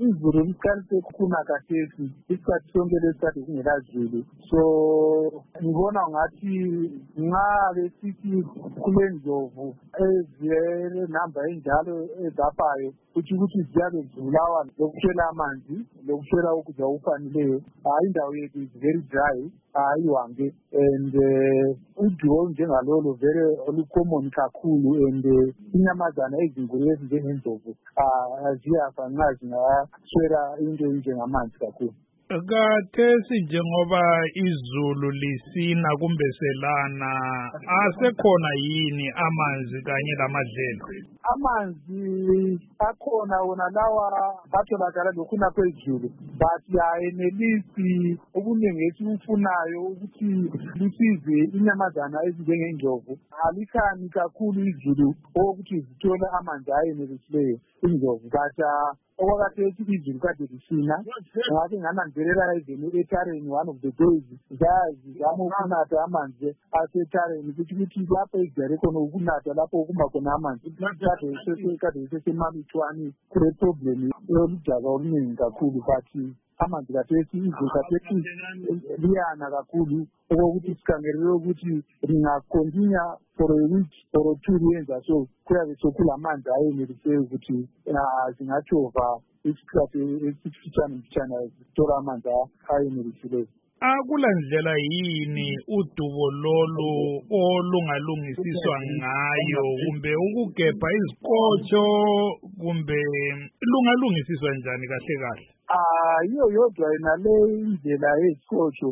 izulu liqalise ukuna kathesi isikhathi sonke lesikhathi kungelazulu. So ngibona ngathi nxa besithi kule ndlovu ezinamba enjalo ezafayo ukuthi ziyabe zibulawa lokuswela amanzi lokuswela ukudla okufaneleyo. Indawo yethu is very dry, ayiwange, and uduo njengalolo vele olucommon kakhulu, and inyamazana ezinkulu ezinjengendlovu ziyafa nxa zingaswela into enjengamanzi kakhulu. Kathesi njengoba izulu lisina kumbe selana, asekhona yini amanzi kanye lamadlelo? Amanzi akhona wona lawa atholakala lokhuna phezulu, but ayenelisi ubunengi esibufunayo ukuthi lusize inyamazana ezinjengendlovu. Alikhani kakhulu izulu okuthi zithole amanzi ayenelisileyo indlovu, but okwakhathesi izulu kade lisina. Ngake ngananzelela ezenu eTareni one of the days zazama ukunatha amanzi aseTareni ukuthi lapho ezijayele khona ukunatha lapho okuma khona amanzi kade sesemalutshwane kule problem yoludaka oluningi kakhulu, but amanzi kathesi izulu kathesi liyana kakhulu okokuthi sikhangelele ukuthi lingakontinya for a week or 2 liyenza so kuyabe sokulamanzi ayenelise ukuthi zingatshova isikhathi esifitshane zithola amanzi ayenelisileyo. Akula ndlela yini udubo lolu olungalungisiswa ngayo, kumbe ukugebha izikotsho, kumbe lungalungisiswa njani kahle kahle? Yiyo yodwa yena le indlela yezikotsho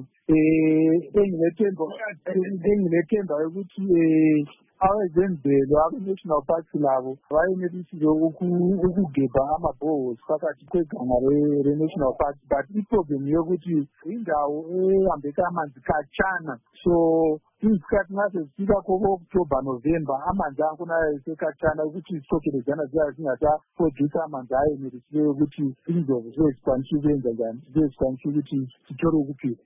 engilethemba ukuthi awezemvelo abe-national parks labo bayenelisile ukugebha amabhozi phakathi kweganga le-national parks, but iproblem yokuthi indawo ehambeka amanzi khatshana, so izikhathi nxa sezifika ko-October November amanzi akhona esekhatshana ukuthi izikhokelezana ziyabe zingasaproduce amanzi ayenelisileyo ukuthi indlovu zizikwanisa ukwenza njani, zizikwanisa ukuthi zithole ukuphila.